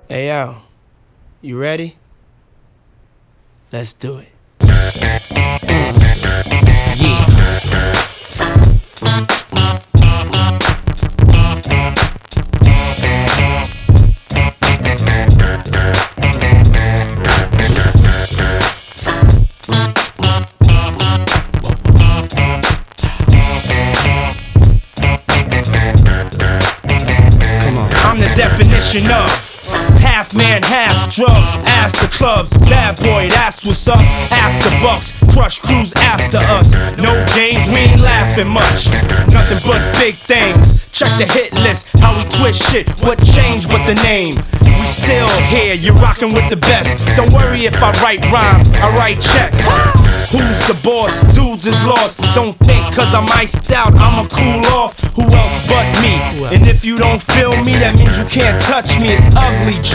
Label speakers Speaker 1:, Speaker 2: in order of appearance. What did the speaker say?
Speaker 1: Hey yo, you ready? Let's do it. Yeah. I'm the definition of half man, half drugs, ass to clubs. Bad boy, that's what's up. After bucks, crush crews after us. No games, we ain't laughing much. Nothing but big things. Check the hit list, how we twist shit. What changed but the name? We still here, you're rocking with the best. Don't worry if I write rhymes, I write checks. Who's the boss? Dudes is lost. Don't think cause I'm iced out, I'ma cool off. Who else but me? And if you don't feel me, that means you can't touch me. It's ugly.